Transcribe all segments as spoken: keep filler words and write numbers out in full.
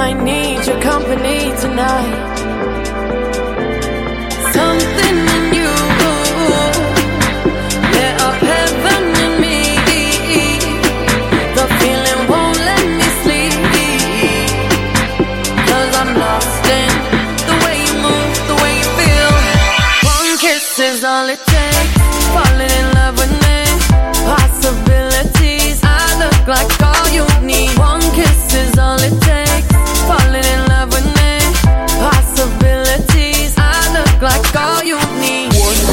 might need your company tonight. Something in you lit up heaven in me. The feeling won't let me sleep, 'cause I'm lost in the way you move, the way you feel. One kiss is all it takes, falling in love with me. Possibilities, I look like all you need. One kiss is all it takes, falling in love with me. Possibilities, I look like all you need.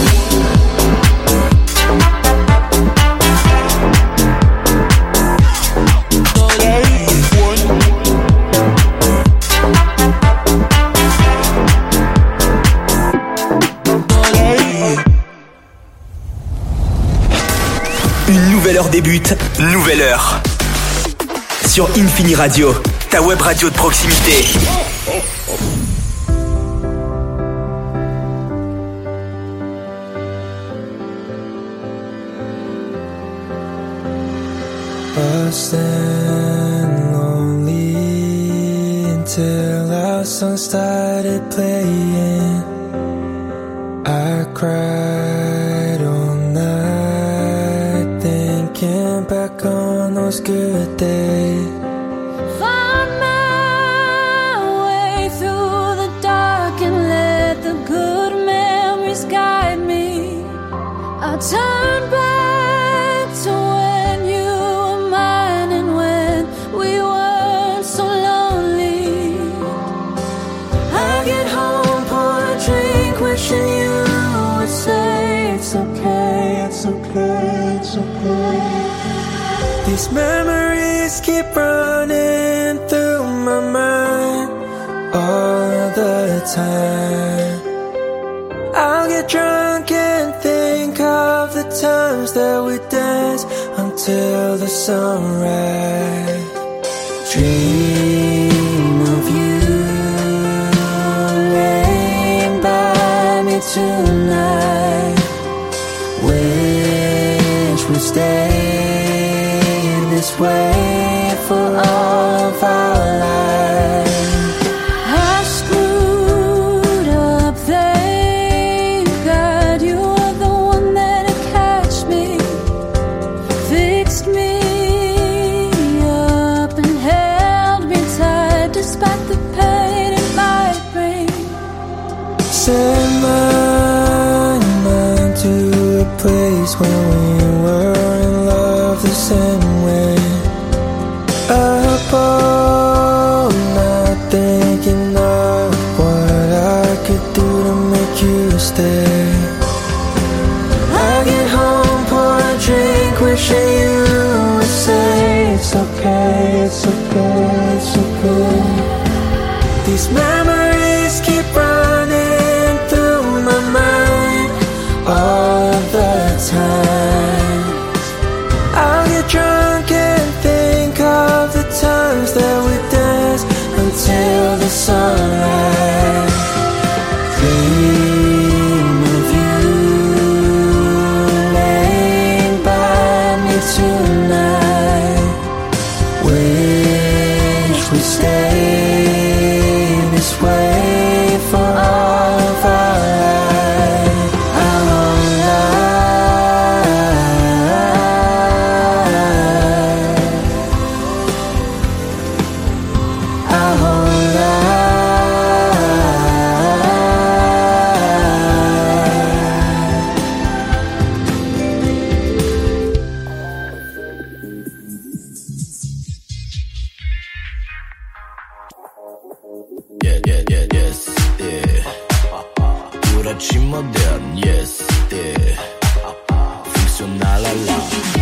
Une nouvelle heure débute, nouvelle heure. Sur Infini Radio, ta web radio de proximité. Lost and lonely until our song started playing. I cried all night thinking back on those good days. Find my way through the dark and let the good memories guide me. I'll turn back to when you were mine and when we weren't so lonely. I'll get home, pour a drink, wishing you would say it's okay, it's okay, it's okay. These memories keep running through my mind all the time. I'll get drunk and think of the times that we danced until the sunrise. Dream of you laying by me tonight. Wish we stayed this way for all of our lives. I screwed up, thank God you were the one that had catch me, fixed me up and held me tight despite the pain it might bring. Send my mind to a place where we were in love the same way. Up all night thinking of what I could do to make you stay. I get home, pour a drink, wishing you would say it's okay, it's okay, it's okay. These memories keep running through my mind all of the time. I'll get drunk and think of the times that we danced until the sunrise. Dream of you laying by me tonight. Wish we stayed this way for all of our lives. Our whole life. Our whole life. Yeah, yeah, yeah, yes, yeah. Pura modern, yes, yeah. Funzionale alla.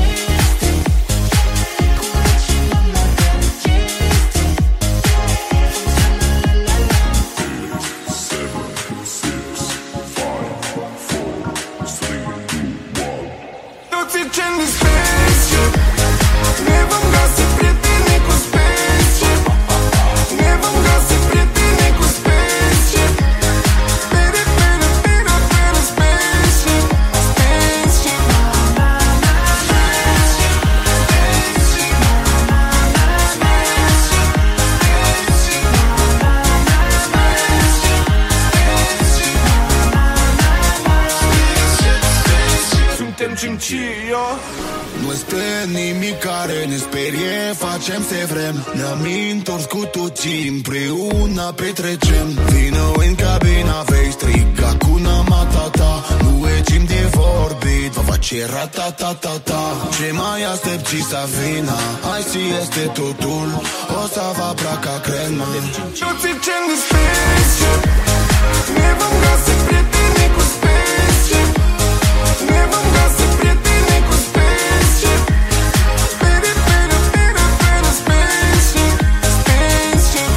Toți în spaceship, ne vom găsi prieteni cu spaceship, ne vom găsi prieteni cu spaceship. Better, better, better, better spaceship, spaceship. noapte, nimic care ne sperie, facem se vrem. Ne-am întors cu toții împreună petrecem. Vino în cabina, vei striga cu Matata. Nu e timp de vorbit, va face ratatatata. Ce mai aștepți să vină? Aici este totul, o să vă placă crema. Toți zicem de spaceship, ne vom găsi prieteni cu spaceship. Ne vom găsi prieteni cu spaceship. Baby, baby, baby, baby, spaceship. Spaceship.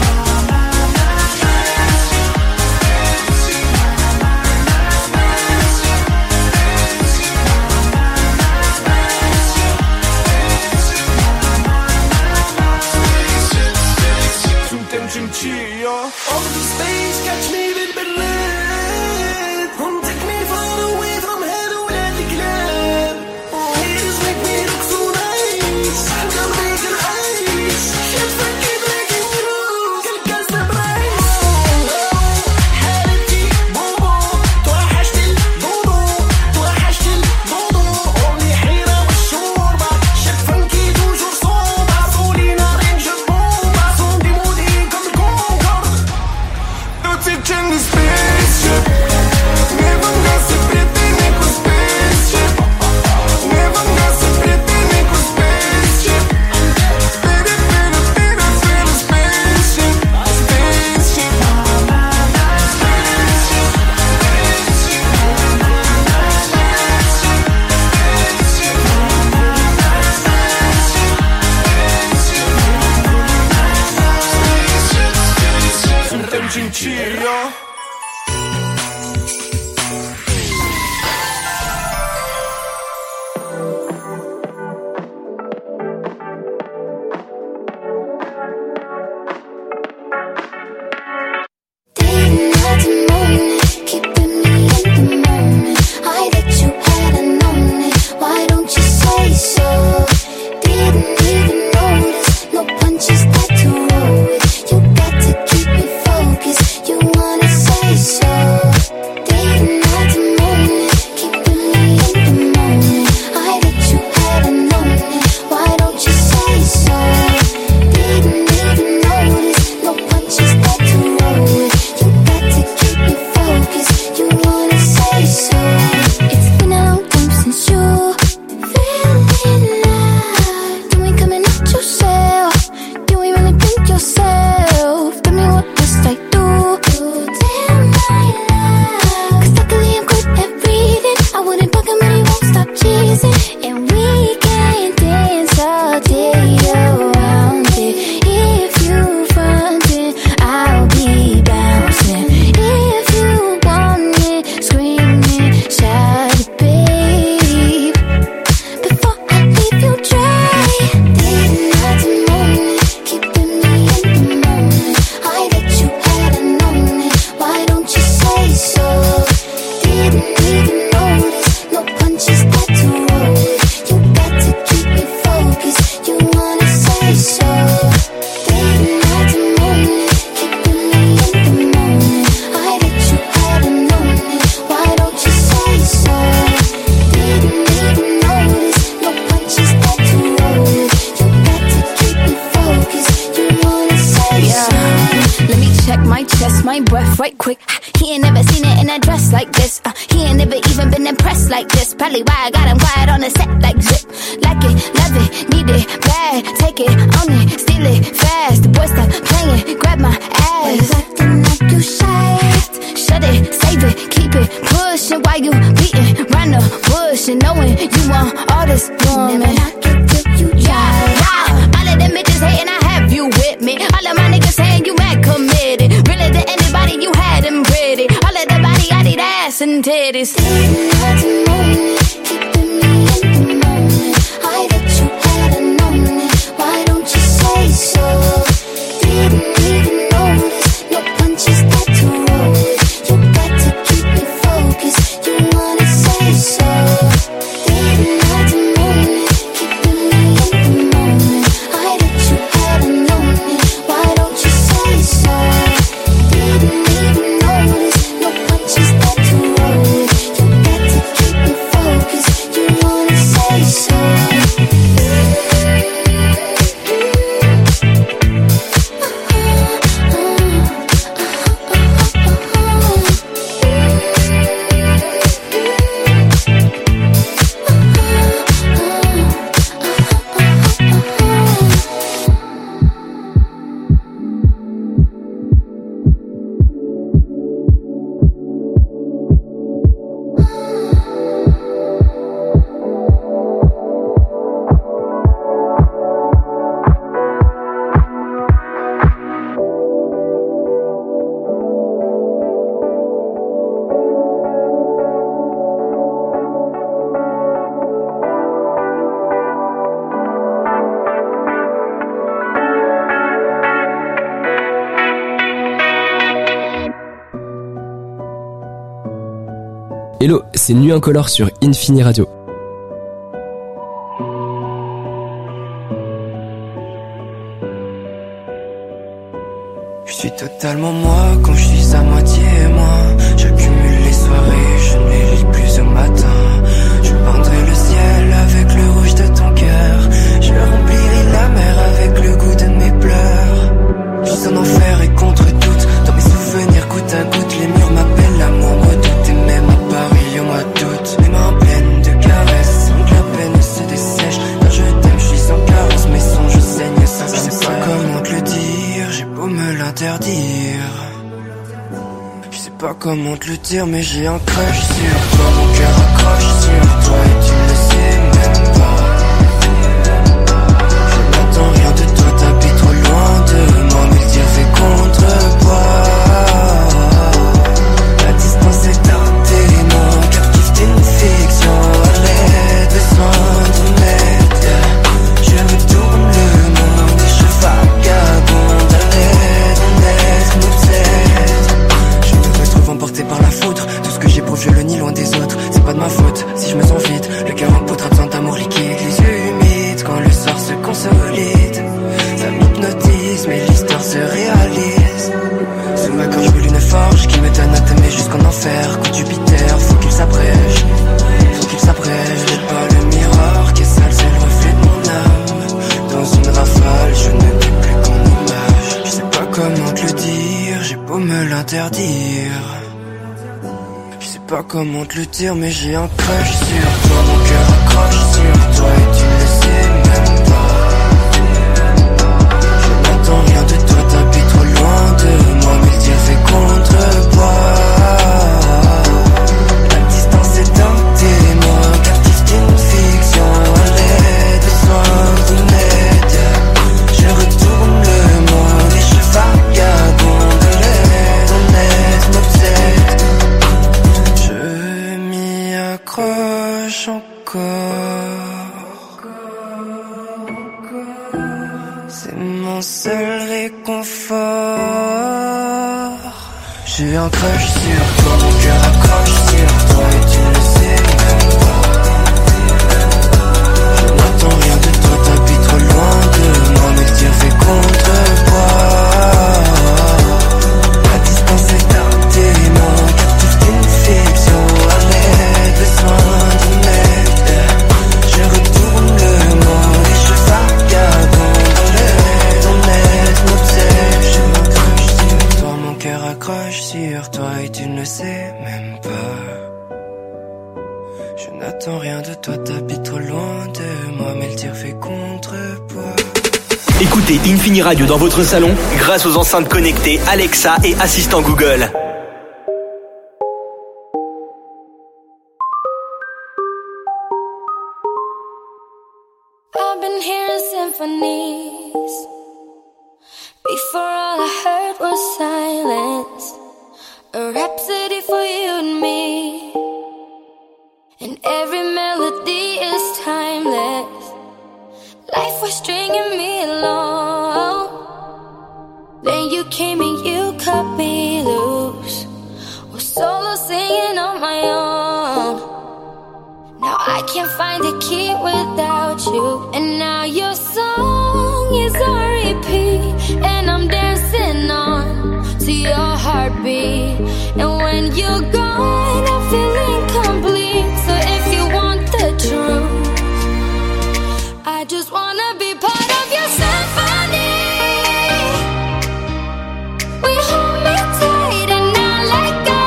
Suntem Cimcio. Over the space, catch me a little bit late. Come take me far away from here to where the club. Haters make me look so nice. I'm gonna make it ice. Can't forget breaking rules. Quelqu'un se braille. حالتي بونبون. توحشت البونبو. توحشت البونبو. أمي حيرة والشوربة. شك فنكي توجور صوبة. صولينا رينج بومبا. صوندي مودي comme le Concorde. Toți zicem de spaceship. Ne vom găsi prieteni cu spaceship. Ne vom găsi prieteni cu spaceship. Baby, baby, baby, baby, spaceship. Spaceship. Suntem Cimcio. my breath right quick. He ain't never seen it in a dress like this. Uh, he ain't never even been impressed like this. Probably why I got him quiet on the set like zip. Like it, love it, need it, bad. Take it, own it, steal it, fast. The boy stop playing, grab my ass. Why you acting like you shy? Shut it, save it, keep it pushing while you beating round the bush and knowing you want all this woman. Never knock it till you try. Yeah, yeah. All of them bitches hating, I have you with me. All of my niggas saying you mad committed. Really to anybody, you had them pretty. All of the body, I need ass and titties. Didn't have to moment, keeping me in the moment. I bet you hadn't known it. Why don't you say so? Didn't even notice. No punches got to roll it. You got to keep me focused. You wanna say so? Didn't have to moment, keeping me in the moment. I bet you hadn't known it. Why don't you say so? Didn't even notice. No punches got to roll it. You got to keep Hello, c'est Nuit Incolore sur Infini Radio. Je suis totalement moi quand je suis à moitié moi. J'accumule les soirées, je ne les lis plus au matin. Je peindrai le ciel avec le rouge de ton cœur. Je remplirai la mer avec le goût de mes pleurs. Je suis en enfer et contre toute. Dans mes souvenirs goutte à goutte, les murs m'appellent l'amour redoute. Et même à Paris au mois d'août, mes mains pleines de caresses, sans que la peine se dessèche. Quand je t'aime, je suis sans carence, mes songes saignent sans cesse. Je sais pas comment te le dire, j'ai beau me l'interdire. Je sais pas comment te le dire, mais j'ai un crush sur toi. Mon cœur accroche sur toi et tu ne le sais même pas. Je n'entends rien de toi, t'habites trop loin de moi, mais le dire fait contrepoids. La distance est un témoin, captif d'une fiction. Allez, besoin d'une aide. Je retourne le monde et je vagabonde. Allez, on aide, m'obsède. Je me retrouve emporté par la foudre. Tout ce que j'éprouve, je le nie loin des autres. C'est pas de ma faute si je me sens vide. Le cœur empotré d'amour liquide, les yeux humides quand le sort se consolide. Ça m'hypnotise, mais l'histoire se réalise. Sous ma gorge brûle une forge qui me donne à t'aimer jusqu'en enfer. Quand Jupiter, faut qu'il s'abrège, faut qu'il s'abrège. J'ai pas le miroir qui est sale, c'est le reflet de mon âme. Dans une rafale, je ne vis plus qu'en image. Je sais pas comment te le dire, j'ai beau me l'interdire. Je sais pas comment te le dire, mais j'ai un crush sur toi. Mon cœur accroche sur toi et tu ne le sais même pas. Je n'entends rien de toi, t'habites trop loin de moi, mais le dire fait contrepoids. La distance est un témoin, captif d'une fiction. Allez, besoin d'une aide. Je retourne le monde et je vagabonde. Allez, on aide, m'obsède. Je m'y accroche encore. C'est mon seul réconfort. J'ai un crush sur toi, mon cœur accroche sur toi et tu ne le sais même pas. Je n'entends rien de toi, t'habites trop loin de moi, mais le dire fait contrepoids. La distance est un témoin, captif d'une fiction. Allez, besoin d'une aide. Je retourne le monde et je vagabonde. Allez, ton aide m'obsède. J'ai un crush sur toi, mon cœur accroche sur toi et tu ne le sais même pas. Je n'attends rien de toi, t'habites trop loin de moi, mais le tir fait contrepoids. Écoutez Infini Radio dans votre salon grâce aux enceintes connectées Alexa et assistant Google. I've been hearing symphonies. Before all I heard was silence. A rhapsody for you and me. And every melody is timeless. Life was stringing me along. Then you came and you cut me loose. Was solo singing on my own. Now I can't find a key without you. And now your song is on repeat. And I'm dancing on to your heartbeat. And when you're gone, I feel incomplete. So if you want the truth, I just wanna be part of your symphony. We hold me tight and not let go.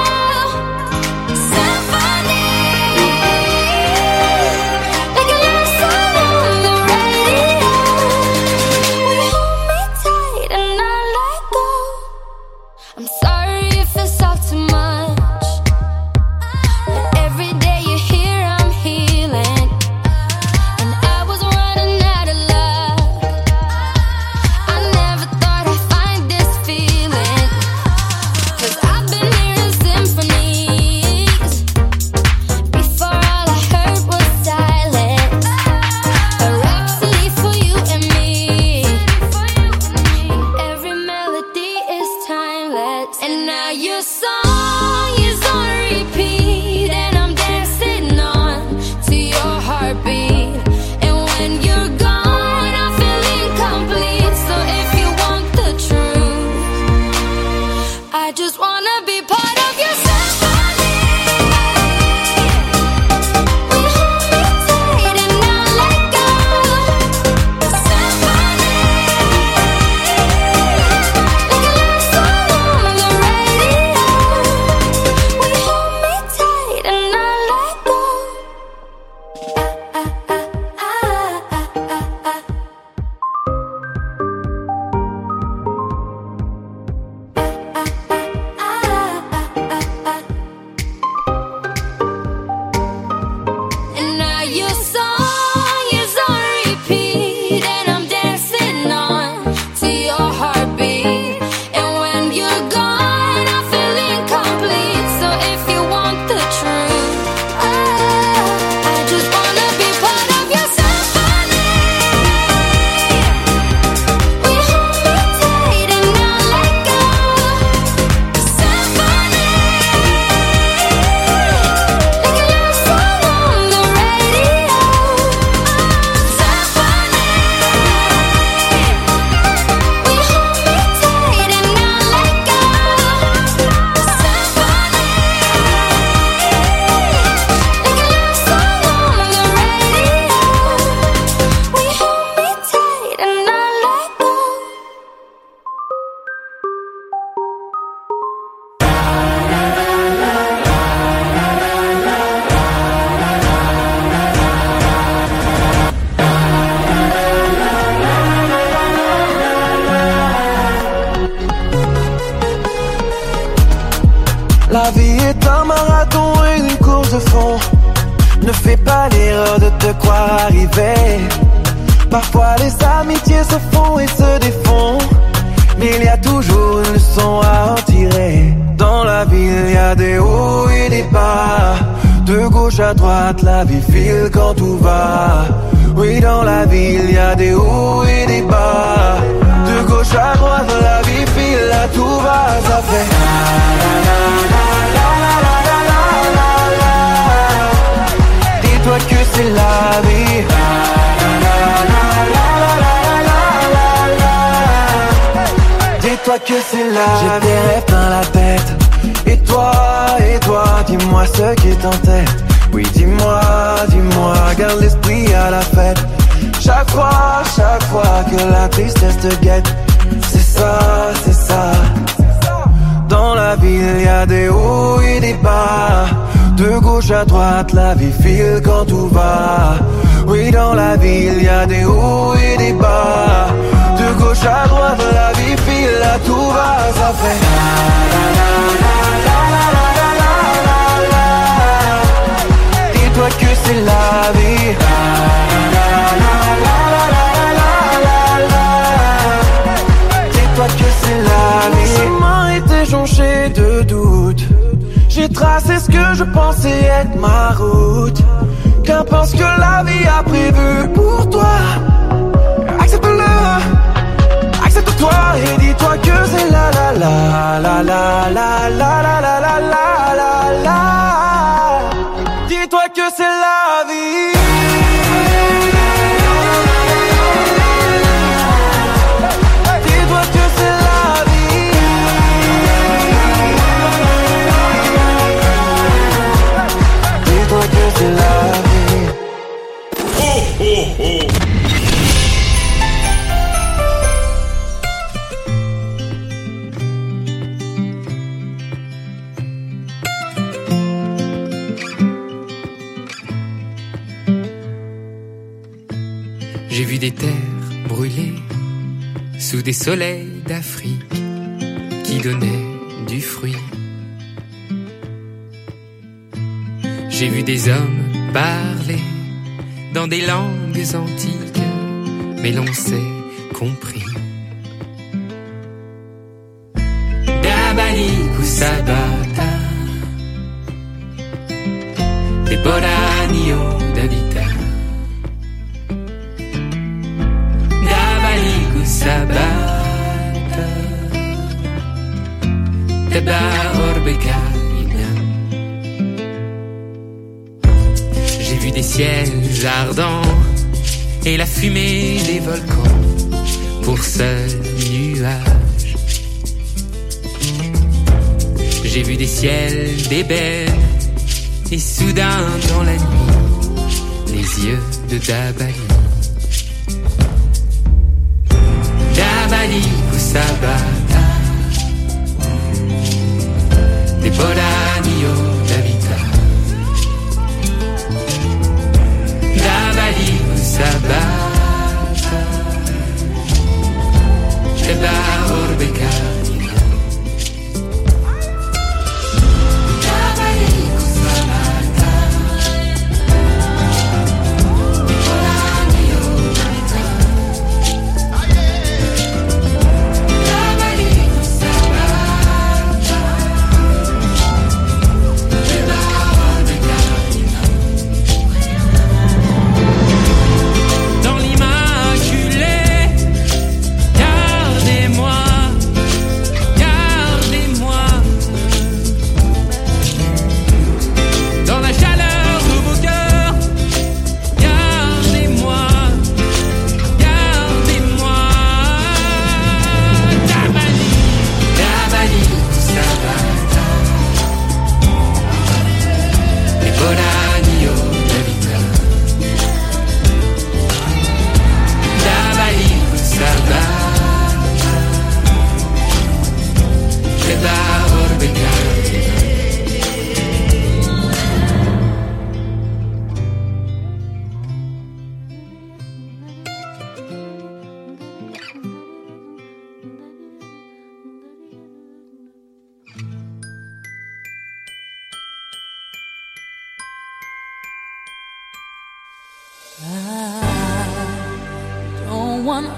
Symphony, like a love song on the radio. se font. Ne fais pas l'erreur de te croire arrivé. Parfois les amitiés se font et se défont, mais il y a toujours une leçon à en tirer. Dans la ville, il y a des hauts et des bas. De gauche à droite, la vie file quand tout va. Oui, dans la ville, il y a des hauts et des bas. De gauche à droite, la vie file, là tout va. Ça fait la la la la la la la la la. Dis-toi que c'est la vie. La la la la la la la la. Dis-toi que c'est la vie. J'ai des rêves dans la tête. Et toi, et toi, dis-moi ce qui t'entête. Oui, dis-moi, dis-moi, garde l'esprit à la fête. Chaque fois, chaque fois que la tristesse te guette, c'est ça, c'est ça. Dans la ville, il y a des hauts et des bas. De gauche à droite, la vie file quand tout va. Oui, dans la ville, il y a des hauts et des bas. De gauche à droite, la vie file, là tout va. Ça fait la la la la la la la la la. Dis-toi que c'est la vie. La la la la la la la la. Dis-toi que c'est la vie. Mon chemin était jonché de doutes. J'ai tracé ce que je pensais être ma route. Qu'importe ce que la vie a prévu pour toi. Accepte-le, accepte-toi et dis-toi que c'est la la la la la la la la la la la la. Dis-toi que c'est la vie. Dis-toi que c'est la vie. Dis-toi que c'est la vie. Oh, oh, oh. J'ai vu des terres brûlées sous des soleils d'Afrique qui donnaient du fruit. J'ai vu des hommes parler dans des langues antiques, mais l'on s'est compris. Dabali Kusabata, des Boranio d'Habita. Sabata Teba Orbekaina. J'ai vu des ciels ardents et la fumée des volcans pour seul nuage. J'ai vu des ciels d'ébène et soudain dans la nuit les yeux de Dabali. Dabali Kusabata, des Boranio d'Habita. Dabali Kusabata, Eba Orbekaina. Dabali Kusabata, des Boranio.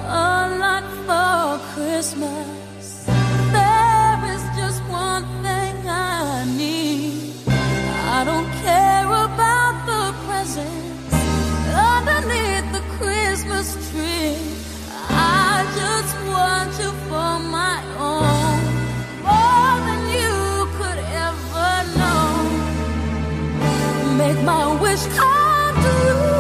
a lot for Christmas. There is just one thing I need. I don't care about the presents underneath the Christmas tree. I just want you for my own, more than you could ever know. Make my wish come true.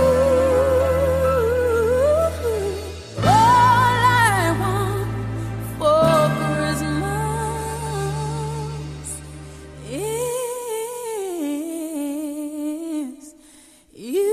All I want for Christmas is you.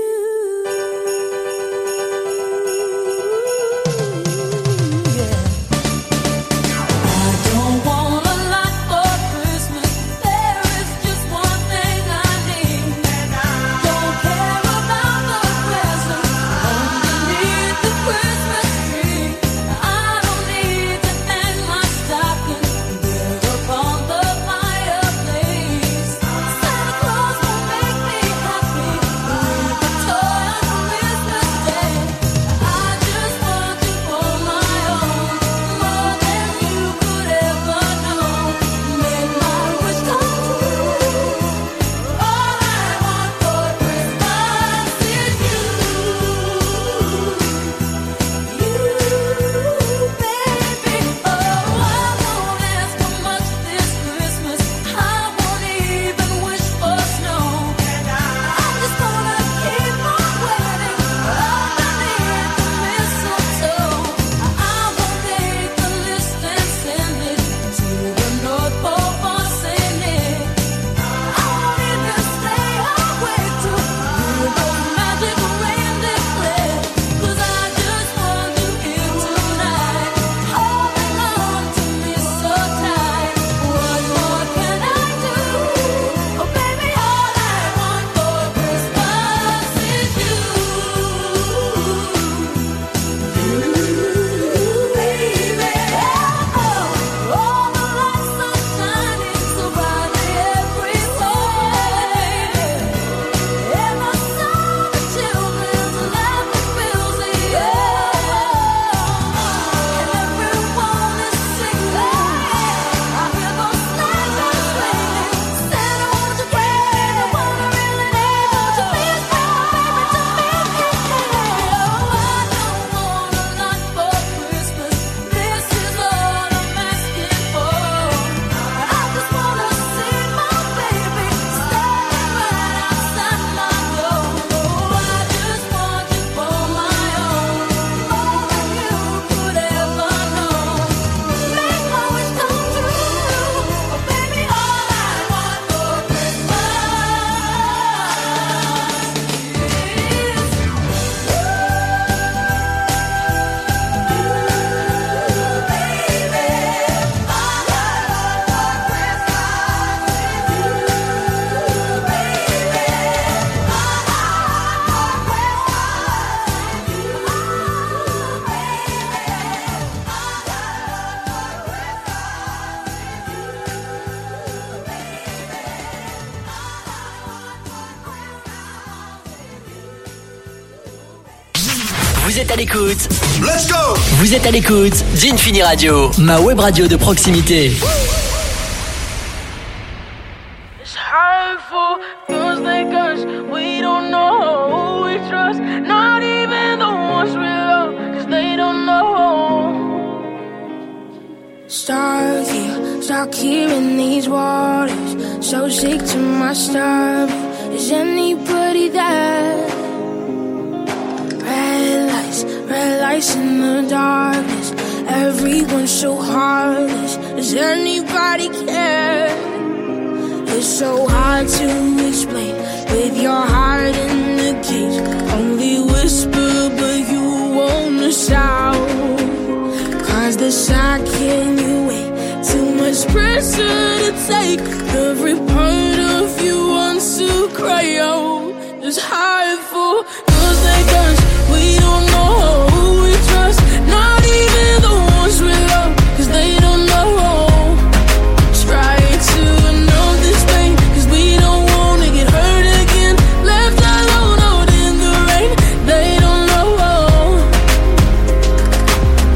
Vous êtes à l'écoute. Let's go. Vous êtes à l'écoute d'Infini Radio, ma web radio de proximité. It's hurtful, feels like us. We don't know who we trust. Not even the ones we love, cause they don't know. Stuck here, stuck here in these waters. So sick to my stomach. Is anybody there? Red lights, red lights in the darkness. Everyone's so heartless. Does anybody care? It's so hard to explain with your heart in the cage. Only whisper but you wanna shout. Cause the shock can you wait? Too much pressure to take. Every part of you wants to cry out. It's hurtful, feels like us. We don't know who we trust. Not even the ones we love, cause they don't know. Try to know this pain, cause we don't wanna get hurt again. Left alone out in the rain, they don't know.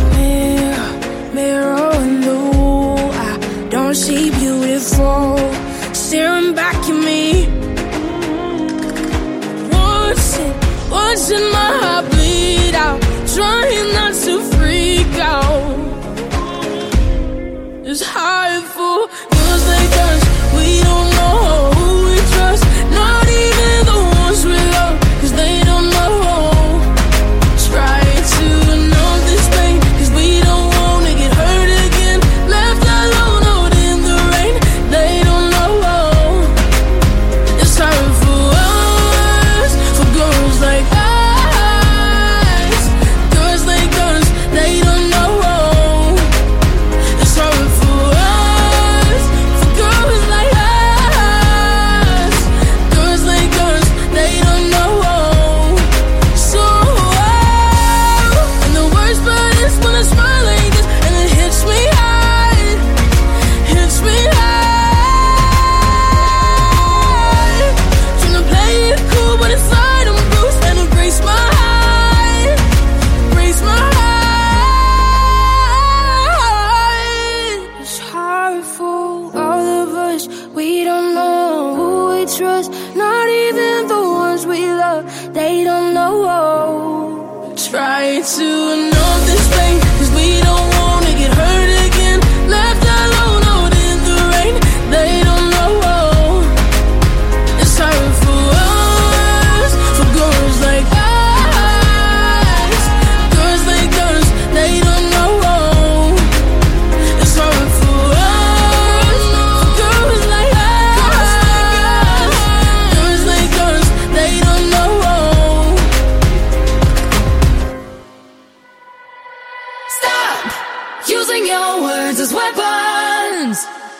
using your words as weapons.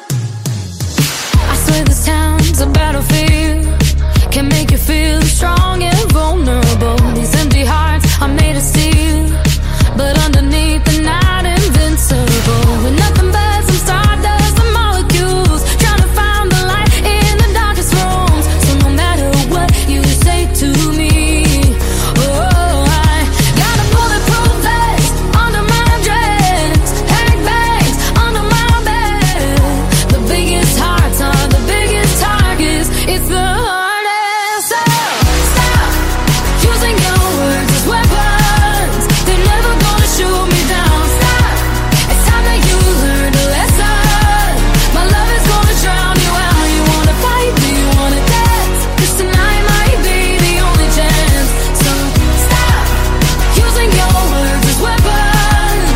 I swear this town's a battlefield, can make you feel strong and vulnerable. These empty hearts are made of steel, but underneath the night invincible. With nothing but some stardust and molecules, trying to find the light in the darkest rooms. So no matter what you say to me, oh, I got a bulletproof vest under my dress, handbags under my bed. The biggest hearts are the biggest targets. It's the hardest. So stop using your words as weapons. They're never gonna shoot me down. Stop. It's time that you learned a lesson. My love is gonna drown you out. You wanna fight? Do you wanna dance? 'Cause tonight might be the only chance. So stop using your words as weapons.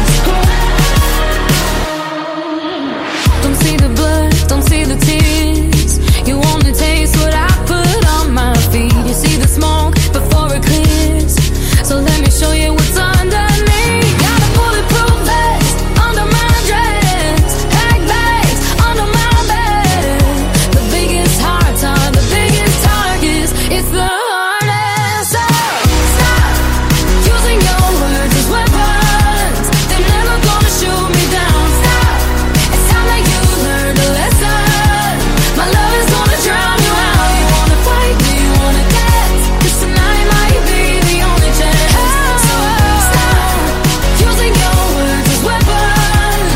Don't see the blood, don't see the tears. You only taste what I put on my feet. You see the smoke before it clears. So let me show you what's underneath. Got a bulletproof vest under my dress, handbags under my bed. The biggest hearts are the biggest targets. It's the hardest. So stop using your words as weapons. They're never gonna shoot me down. Stop. It's time that you learned a lesson. My love is gonna drown you out. You wanna fight? Do you wanna dance? 'Cause tonight might be the only chance. So stop using your words as weapons.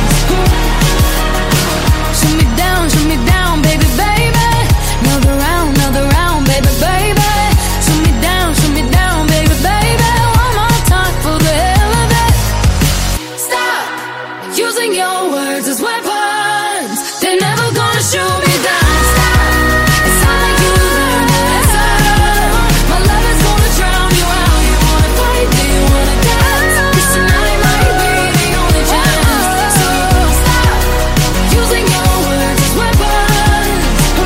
Shoot me down, shoot me down, baby, baby. Another round, another round, baby, baby. Shoot me down, shoot me down, baby, baby. One more time for the hell of it. Stop using your words as weapons. They're never gonna shoot me down. Stop. It's time that you learned a lesson. My love is gonna drown you out. You wanna fight? Do you wanna dance? 'Cause tonight might be the only chance. So stop using your words as weapons.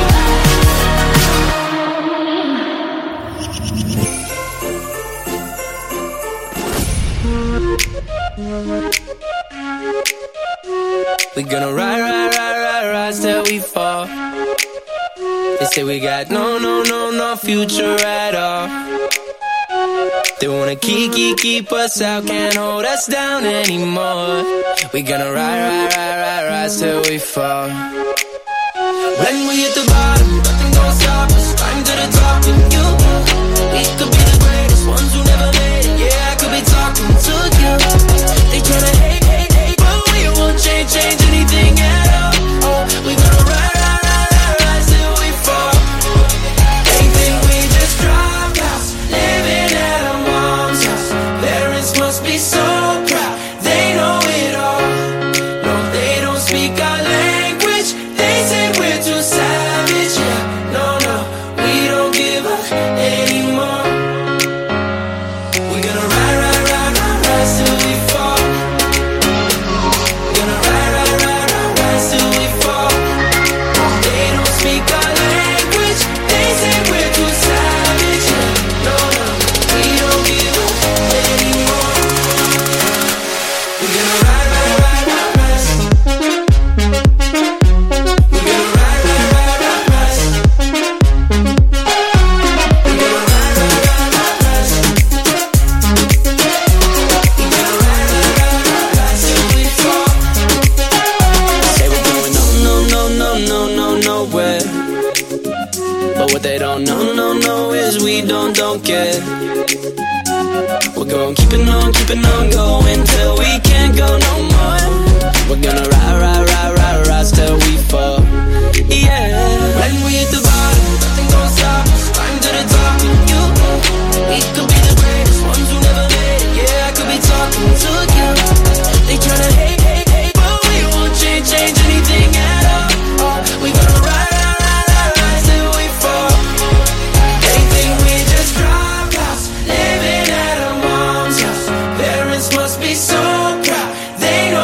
We gonna ride, ride, ride, ride, rise till we fall. They say we got no, no, no, no future at all. They wanna keep, keep, keep us out, can't hold us down anymore. We gonna ride, ride, ride, ride, rise till we fall. When we hit the bottom, nothing gon' stop us. Climb to the top with you. We could be the greatest ones who never made it. Yeah, I could be talking to you. They tryna hate, hate, hate, but we won't change, change anything at all. Oh, we gonna ride, ride, ride, ride, rise till we fall. They think we just dropped out, living at our mom's house. Parents must be so proud, they know it all. No, they don't speak our language. They say we're too savage. Yeah, no, no, we don't give up anymore. We gonna ride, ride, ride, ride, rise till we fall. Gonna ride, ride, ride, ride, rise till we fall. They don't speak our language. They say we're too savage. Yeah, no, no, we don't give up anymore. We gonna ride, ride, ride, ride, rise. We gonna ride, ride, ride, ride, rise. We gonna ride, ride, ride, ride, rise. We gonna ride, ride, ride, ride, rise till we fall. Say we're going no, no, no, no, no, no, nowhere. But what they don't know, no, no, is we don't, don't care. We're gonna keep it on, keep it on going till we can't go no more. We're gonna ride, ride, ride, ride, rise till we fall. Yeah. When we hit the bottom, nothing gon' stop us. Climb to the top with you. We could be the greatest ones who never made it. Yeah, I could be talking to you. They tryna hate, hate, hate, but we won't change, change anything at all. Oh, we gonna ride, ride, ride, ride, rise till we fall. They think we just dropped out, living at our mom's house. Parents must be so proud, they know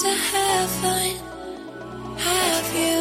to heaven, have you?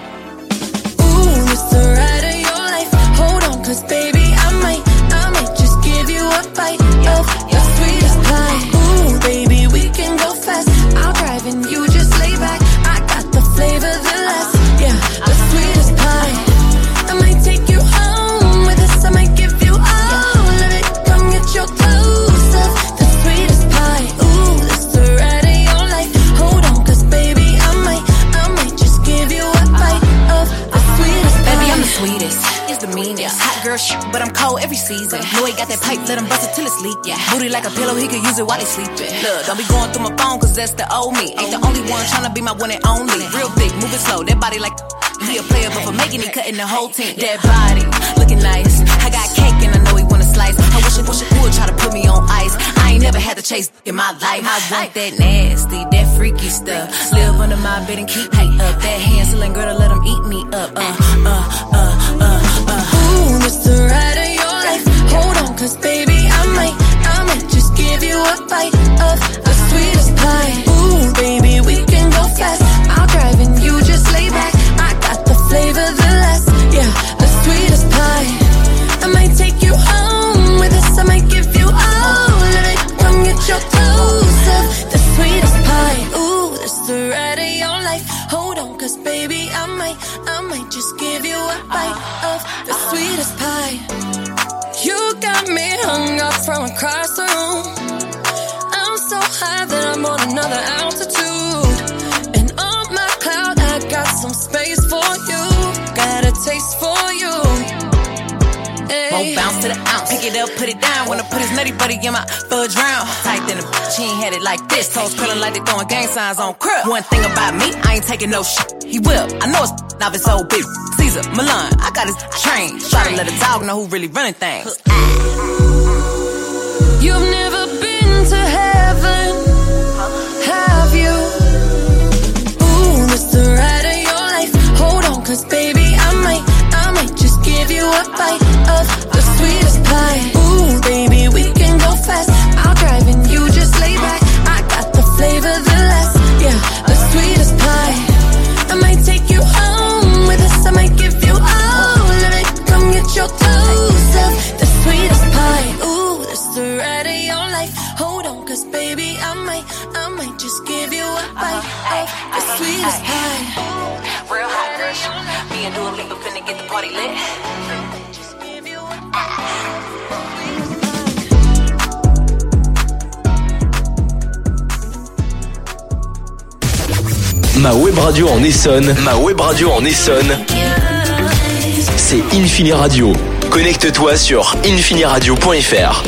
Ooh, it's the ride of your life. Hold on, cause baby, I might, I might just give you a bite of your sweetest pie. Ooh, baby, we can go fast. I'll drive and you just lay back. I got the flavor, the last, yeah, the sweetest pie. I might take you home with us. I might give you all of it. Come get your clothes up. The sweetest pie. Ooh, this the ride of your life. Hold on, cause baby, I might, I might just give you a bite of the sweetest pie. Baby, I'm the sweetest. It's the meanest. Hot girl shit, but I'm cold every season. Know he got that pipe, let him bust it till it's leak. Yeah. Booty like a pillow, he could use it while he sleeping. Look, don't be going through my phone, cause that's the old me. Ain't the only one tryna be my one and only. Real thick, moving slow, that body like he a player, but for making it, cutting the whole team. That body, looking nice. I got cake and I know he wanna slice. I wish it, wish it would try to put me on ice. I ain't never had to chase in my life. I want that nasty, that freaky stuff. Live under my bed and keep me up. That Hansel and Gretel, let him eat me up. Uh, uh, uh, uh, uh. Ooh, it's the ride of your life. Hold on, cause baby, I might, I might just give you a bite of the sweetest pie. Ooh, baby, we can go fast. I'll drive and you just lay back. I got the flavor, the last, yeah, the sweetest pie. I might take you home with us. I might give you all of it. Come get your clothes up. The sweetest pie. Ooh, that's the ride of your life. Hold on, cause baby, I might, I might just give you a bite of the sweetest pie. You got me hung up from across the room. I'm so high that I'm on another altitude. And on my cloud, I got some space for you. Got a taste for you. Hey. Won't bounce to the ounce. Pick it up, put it down. Wanna put his nutty buddy in my fudge round. Tight than a bitch, he ain't had it like this. Toes curling like they throwing gang signs on crib. One thing about me, I ain't taking no shit. He will. I know it's now it's old big. Caesar, Milan, I got his train. Try to let a dog know who really running things. You've never been to heaven, have you? Ooh, it's the ride of your life. Hold on, cause baby, I might, I might just give you a bite of the sweetest pie. Ooh, baby, we can go fast. I'll drive and you just lay back. I got the flavor, the last, yeah, the sweetest pie. I might take you home with us. I might give you all of it. Come get your clothes up. The sweetest pie. Ooh, that's the ride of your life. Hold on, cause baby, I might, I might just give you a bite of the sweetest pie. Real hot girl. Me and Dua Lipa finna get the party lit. Ma web radio en Essonne, ma web radio en Essonne, c'est Infini Radio. Connecte-toi sur infiniradio point f r.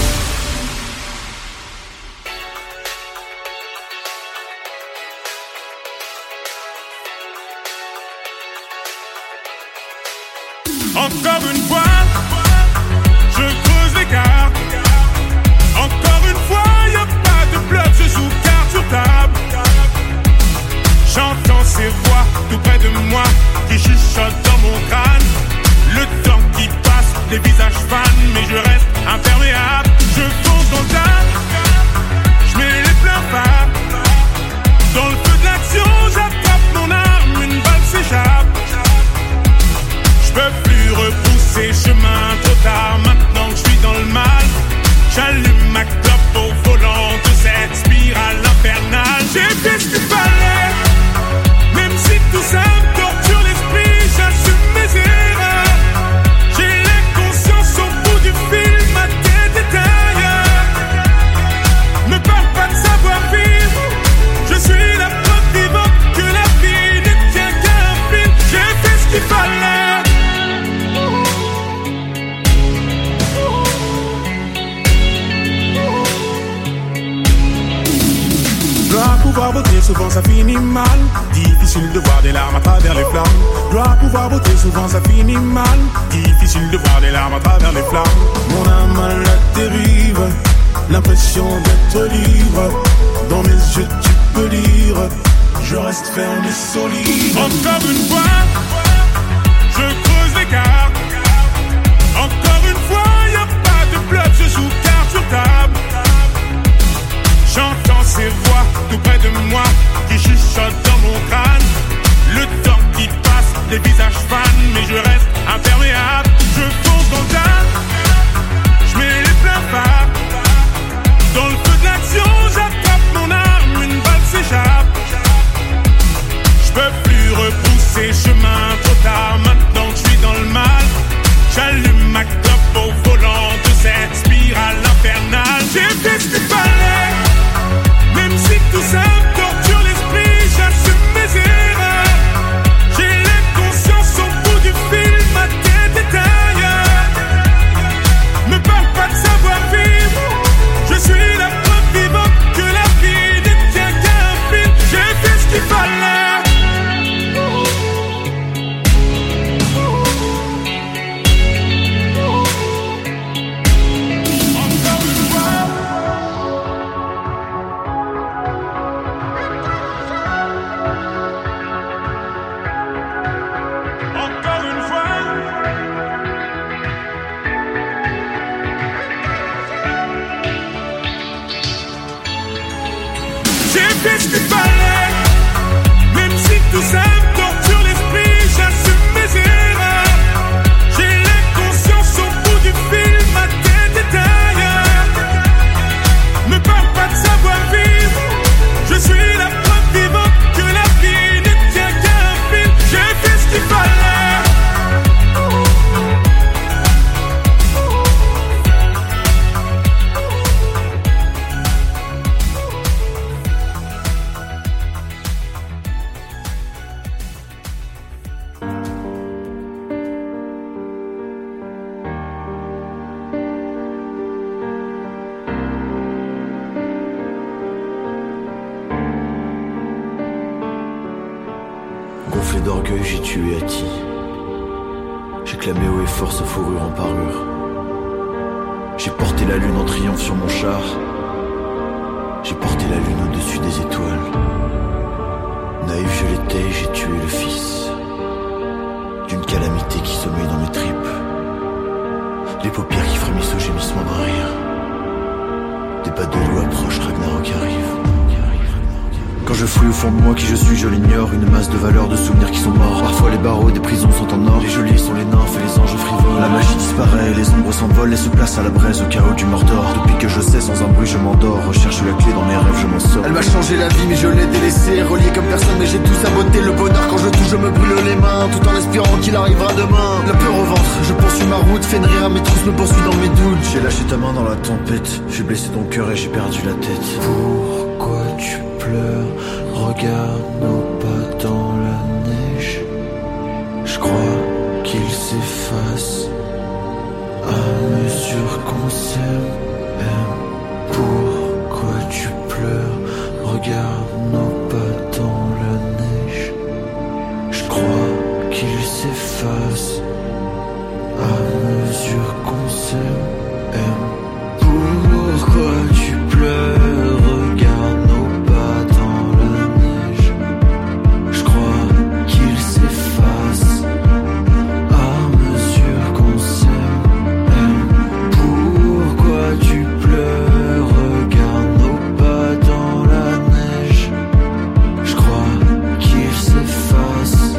Encore une fois, je creuse l'écart. Encore une fois, y'a pas de bluff, je joue carte sur table. J'entends ces voix tout près de moi qui chuchotent dans mon crâne. Le temps qui passe, les visages fans, mais je reste imperméable. Je fonce dans le tas, je mets les pleins phares. Dans le feu de l'action, j'attrape mon arme, une balle s'échappe. Je peux plus repousser chemin trop tard, maintenant que je suis dans le mal. J'allume ma clope au volant de cette spirale infernale. J'ai fait ce qu'il fallait, même si tout ça me torture l'esprit, j'assume mes erreurs. J'ai l'inconscience au bout du fil, ma tête est ailleurs. Ne parle pas de savoir vivre, je suis la preuve vivante que la vie ne tient qu'à un fil. J'ai fait ce qu'il fallait. Dois pouvoir voter, souvent ça finit mal. Difficile de voir des larmes à travers les flammes. Dois pouvoir voter, souvent ça finit mal. Difficile de voir des larmes à travers les flammes. Mon âme à la dérive, l'impression d'être libre. Dans mes yeux tu peux lire, je reste ferme et solide. Encore une fois, je creuse l'écart. Encore une fois, y'a pas de bluff, je joue carte sur table. J'entends ces voix tout près de moi qui les visages fans, mais je reste imperméable. Je fonce dans le tas, je mets les pleins phares. Dans le feu de l'action, j'attrape mon arme, une balle s'échappe. Je peux plus repousser chemin trop tard, maintenant que je suis dans le mal. J'allume ma clope au volant de cette spirale infernale. J'ai fait ce qu'il fallait, même si tout ça me torture l'esprit, j'assume mes erreurs. J'ai l'inconscience au bout du fil, ma tête est ailleurs. Me parle pas de savoir vivre, je suis la preuve vivante que la vie ne tient qu'à un fil. J'ai fait ce qu'il fallait. J'ai fait ce qu'il fallait, même si tout ça me torture l'esprit, j'assume mes erreurs. J'ai l'inconscience au bout du fil, ma tête est ailleurs. Me parle pas de savoir vivre, je suis la preuve vivante que la vie ne tient qu'à un fil. J'ai fait ce qu'il fallait. Gonflé d'orgueil, j'ai tué Hati. J'ai clamé haut et fort sa fourrure en parure. J'ai porté la lune en triomphe sur mon char. J'ai porté la lune au-dessus des étoiles. Naïf je l'étais, j'ai tué le fils d'une calamité qui sommeille dans mes tripes. Les paupières qui frémissent au gémissement d'un rire. Des pas de loup approchent, Ragnarok arrive. Quand je fouille au fond de moi qui je suis, je l'ignore. Une masse de valeurs, de souvenirs qui sont morts. Parfois les barreaux des prisons sont en or. Les geôliers sont les nymphes et les anges frivoles. La magie disparaît, les ombres s'envolent et se placent à la braise au chaos du Mordor. Depuis que je sais, sans un bruit je m'endors. Recherche la clé dans mes rêves, je m'en sors. Elle m'a changé la vie mais je l'ai délaissée. Relié comme personne mais j'ai tout saboté. Le bonheur quand je touche je me brûle les mains, tout en espérant qu'il arrivera demain. La peur au ventre, je poursuis ma route. Fais rire à mes trousses, me poursuis dans mes doutes. J'ai lâché ta main dans la tempête. J'ai blessé ton cœur et j'ai perdu la tête. Pourquoi tu pleures? Regarde nos pas dans la neige. Je crois qu'ils s'effacent à mesure qu'on s'aime. Pourquoi tu pleures? Regarde nos pas dans la neige. Je crois qu'ils s'effacent à mesure qu'on s'aime. Pourquoi tu pleures? Regarde nos pas dans la neige. Je crois qu'ils s'effacent à mesure qu'on s'aime. Pourquoi tu pleures? Regarde nos pas dans la neige. Je crois qu'ils s'effacent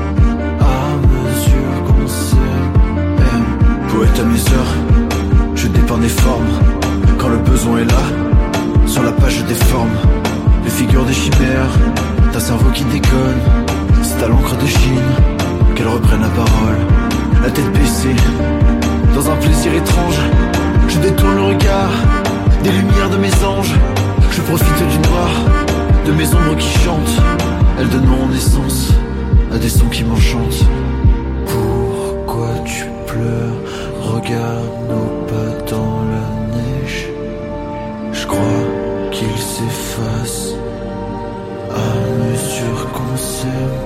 à mesure qu'on s'aime. Poète à mes heures, je dépeins des formes. Quand le besoin est là, sur la page je déforme les figures des chimères. D'un cerveau qui déconne, c'est à l'encre de Chine qu'elle reprenne la parole. La tête baissée, dans un plaisir étrange, je détourne le regard des lumières de mes anges. Je profite du noir, de mes ombres qui chantent. Elles donnent mon essence à des sons qui m'enchantent. Pourquoi tu pleures? Regarde nos pas dans la neige. Je crois qu'ils s'effacent à mesure qu'on s'aime.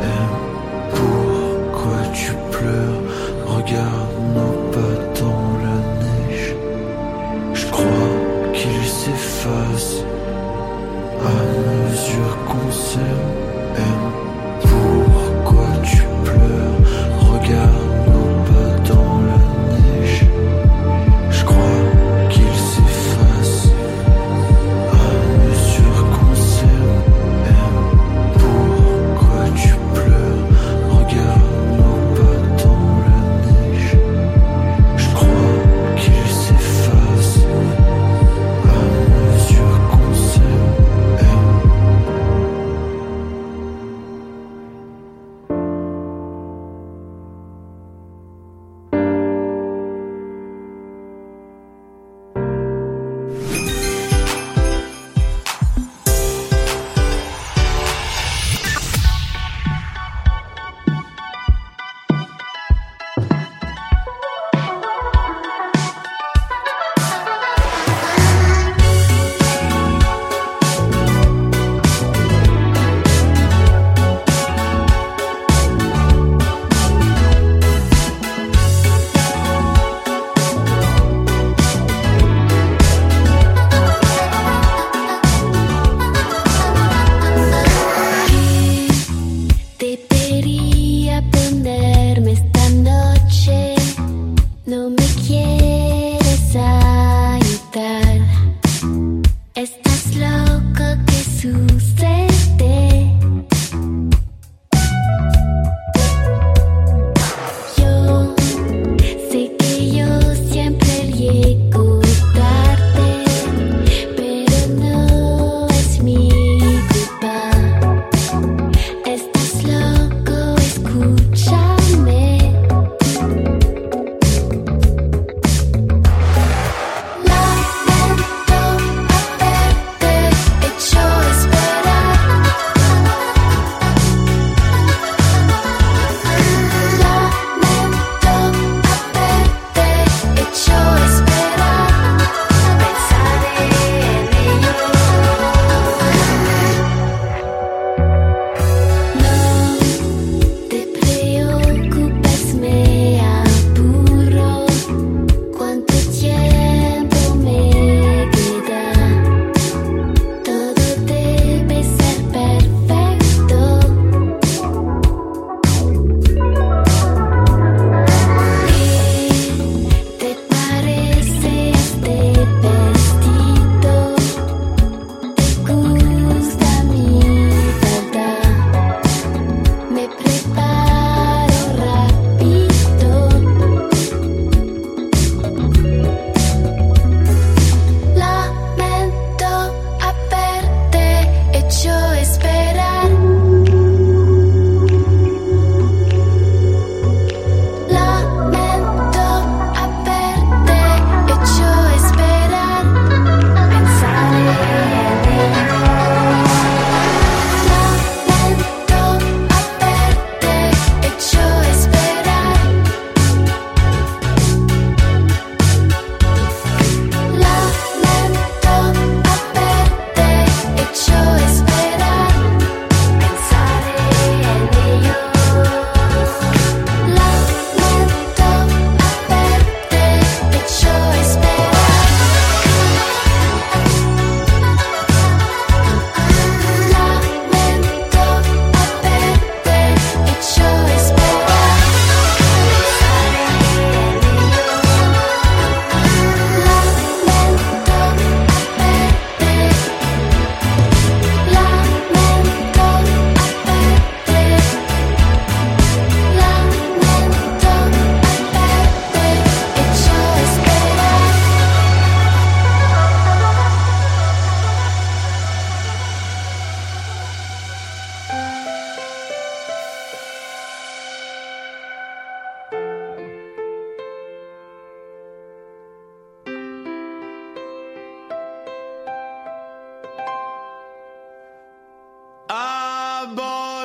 Pourquoi tu pleures? Regarde nos pas dans la neige. Je crois qu'ils s'effacent à mesure qu'on s'aime. Pourquoi tu pleures? Regarde nos pas dans la neige. Je crois qu'ils s'effacent à mesure qu'on s'aime. Pourquoi tu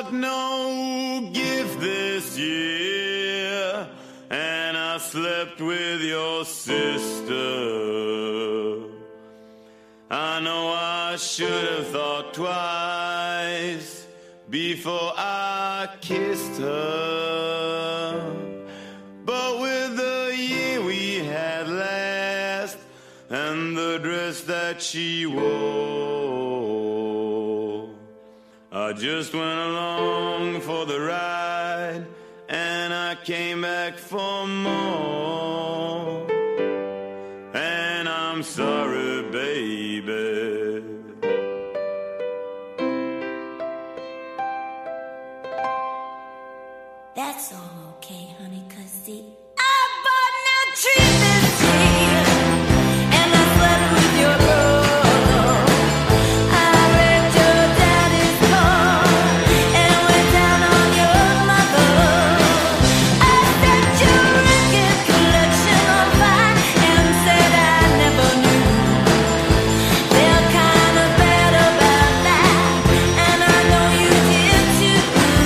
got no gift this year, and I slept with your sister. I know I should have thought twice before I kissed her, but with the year we had last and the dress that she wore, I just went along for the ride and I came back for more. And I'm sorry, baby. That's all okay, honey, 'cause see, I bought new tree this year, and I slept with your brother. I read your daddy's card and went down on your mother. I set your record collection on fire and said I never knew. Felt kind of bad about that, and I know you did too.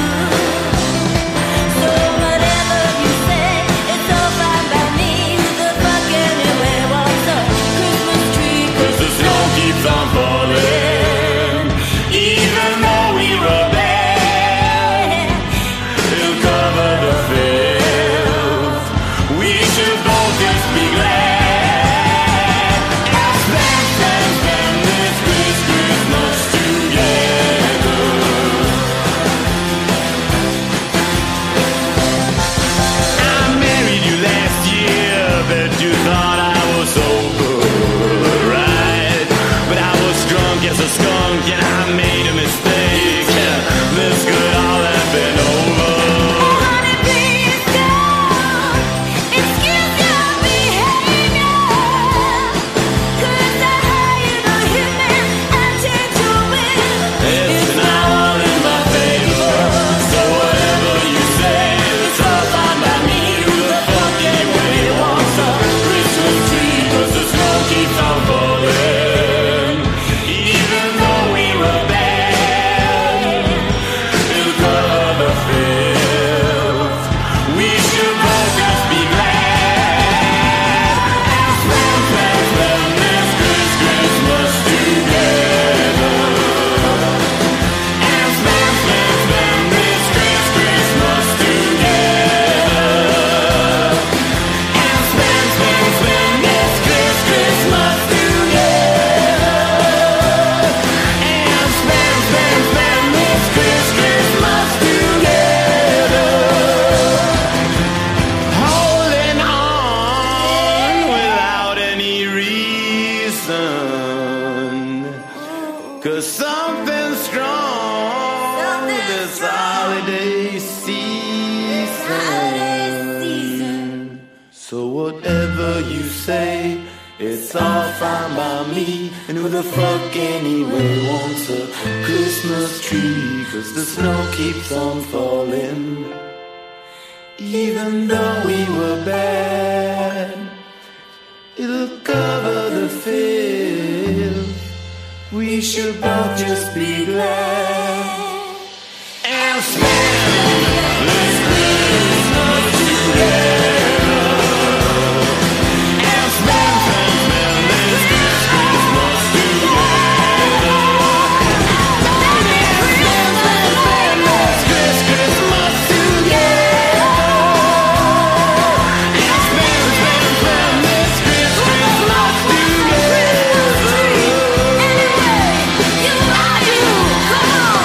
So whatever you say, it's all fine by me. Who the fuck anyway wants a Christmas tree? 'Cause the snow keeps on falling, even though we were bad. It'll cover the filth. We should both just be glad. And spend, spend, spend this Christmas together. I married you last year, bet you thought I was sober, right? But I was drunk as a skunk and I made a mistake. This could all have been over. Honey, please don't excuse your behavior, 'cause I hire you to hit me and change your will. It's now all in my favor, so whatever you say, it's all fine by me. Who the fuck anyway wants a Christmas tree? 'Cause the snow keeps on falling, even though we were bad. It'll cover the filth. We should both just be glad. And spend, spend, spend this Chris- Christmas together. And spend, spend, spend this Chris- Christmas together. And spend, spend, spend this Chris- Christmas together. And spend, spend, spend this Chris- Christmas together. Holding on without any reason, 'cause something strong this holiday season. So whatever you say, it's all fine by me. And who the fuck anyway wants a Christmas tree? 'Cause the snow keeps on falling, even though we were bad. It'll cover the filth. We should both just be glad. And spend this Christmas together. And spend, spend, spend this Christmas together. And spend, spend, spend this Christmas together. And spend, spend, spend this Christmas together. You are you, come on.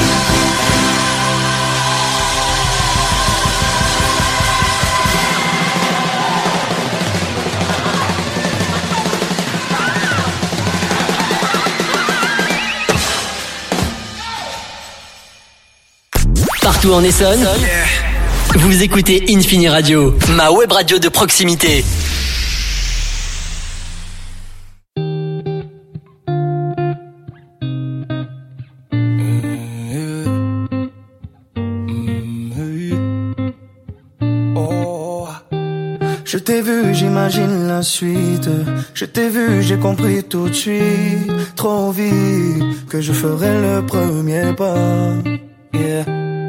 Partout en Essonne, vous écoutez Infini Radio, ma web radio de proximité. Je t'ai vu, j'imagine la suite. Je t'ai vu, j'ai compris tout de suite. Trop vite que je ferai le premier pas. Yeah.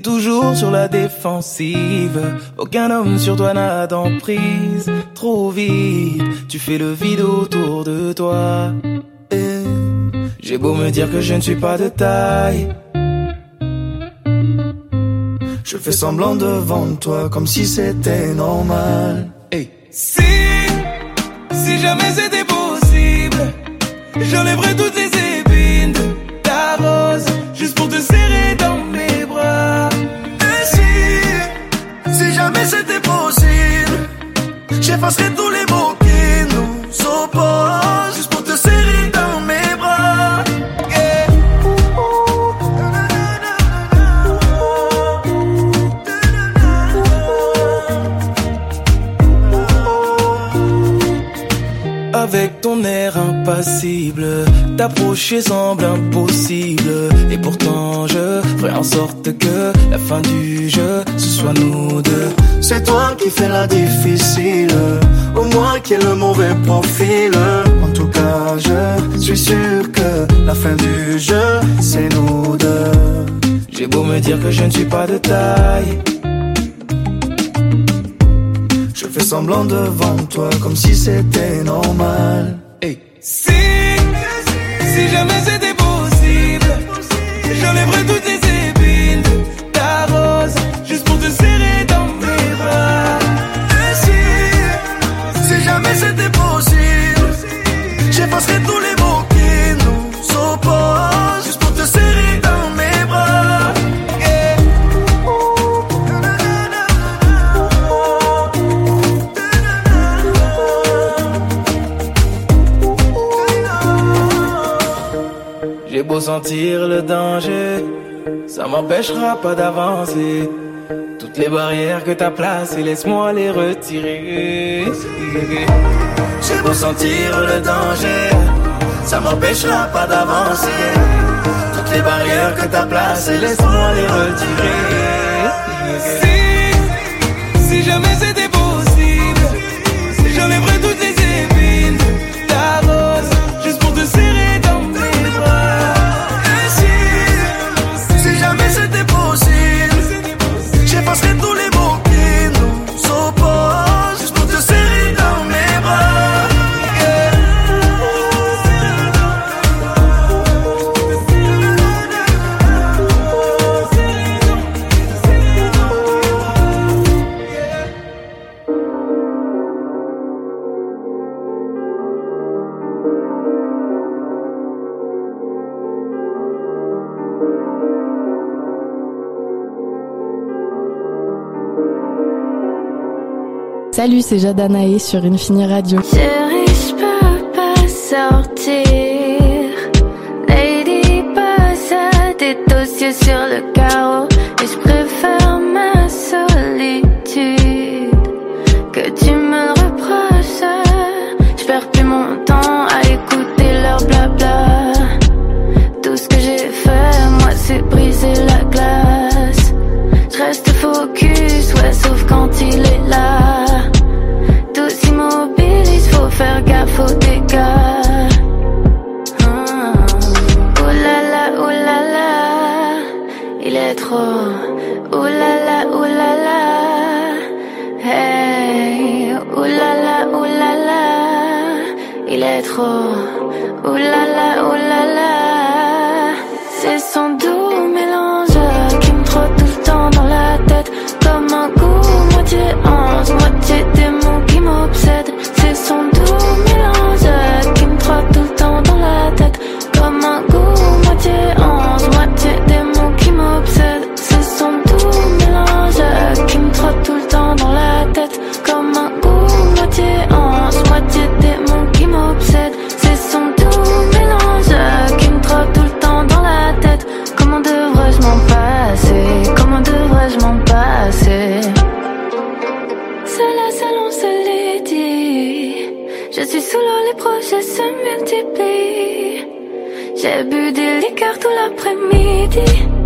toujours sur la défensive. Aucun homme sur toi n'a d'emprise. Trop vite, tu fais le vide autour de toi. Et j'ai beau me dire que je ne suis pas de taille, je fais semblant devant toi comme si c'était normal. Hey. Si, si jamais c'était possible, j'enlèverais toutes les épines de ta rose, juste pour te serrer dans mes bras. Et si, si jamais c'était possible, j'effacerais tous les mots qui nous opposent, juste pour te serrer dans mes bras. Yeah. Avec ton air impassible, t'approcher semble impossible. Et pourtant je ferai en sorte que la fin du jeu, ce soit nous deux. C'est toi qui fais la difficile, au moins qui est le mauvais profil. En tout cas je suis sûr que la fin du jeu, c'est nous deux. J'ai beau me dire que je ne suis pas de taille, je fais semblant devant toi comme si c'était normal. Hey. Si, si jamais c'était possible, j'enlèverais toutes les épines de ta rose, juste pour te serrer dans mes bras. Et si, si jamais c'était possible, j'effacerais tous les mots qui nous opposent, juste pour te serrer dans mes bras. J'ai beau sentir le danger, ça m'empêchera pas d'avancer. Toutes les barrières que t'as placées, laisse-moi les retirer. J'ai beau sentir le danger, ça m'empêchera pas d'avancer. Toutes les barrières que t'as placées, laisse-moi les retirer. Si, si jamais c'était possible, j'enlèverais toutes les épines de ta rose, juste pour te serrer dans mes bras. Et si, si jamais c'était possible, j'effacerais tous les mots qui nous opposent, juste pour te serrer dans mes bras. Yeah. Salut, c'est Jadanae sur Infini Radio. Chérie, je peux pas sortir. Lady, passe tes dossiers sur le carreau. Et je préfère ma solitude que tu me le reproches. Je perds plus mon temps à écouter leur blabla. Tout ce que j'ai fait, moi, c'est briser la glace. Je reste focus, ouais, sauf quand il est là. Tout s'immobilise, faut faire gaffe aux dégâts. Ah. Ouh là là, ouh là là, il est trop. Ouh là là, ouh là là, hey. Ouh là là, ouh là là, il est trop. Ouh là là, ouh là là, c'est son doux mélange qui me trotte tout le temps dans la tête. Comme un goût, moitié ange, moitié démon qui m'obsède. C'est son doux mélange qui me trotte tout le temps dans la tête. Comme un goût, moitié ange, moitié démon qui m'obsède. C'est son doux mélange qui me trotte tout le temps dans la tête. Comme un goût, moitié ange, moitié démon qui m'obsède. C'est son doux mélange qui me trotte tout le temps dans la tête. Comment devrais-je m'en passer? Comment devrais-je m'en passer? C'est la seule, on se l'est dit. Je suis sous l'eau, les projets se multiplient. J'ai bu des liqueurs tout l'après-midi.